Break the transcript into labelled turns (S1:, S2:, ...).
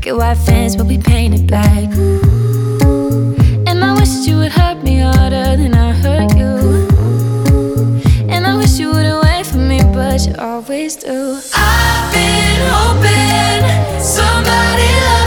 S1: Picket white fence, but we painted black. And I wish that you would hurt me harder than I hurt you. And I wish you wouldn't wait for me, but you always do. I've been hoping somebody loves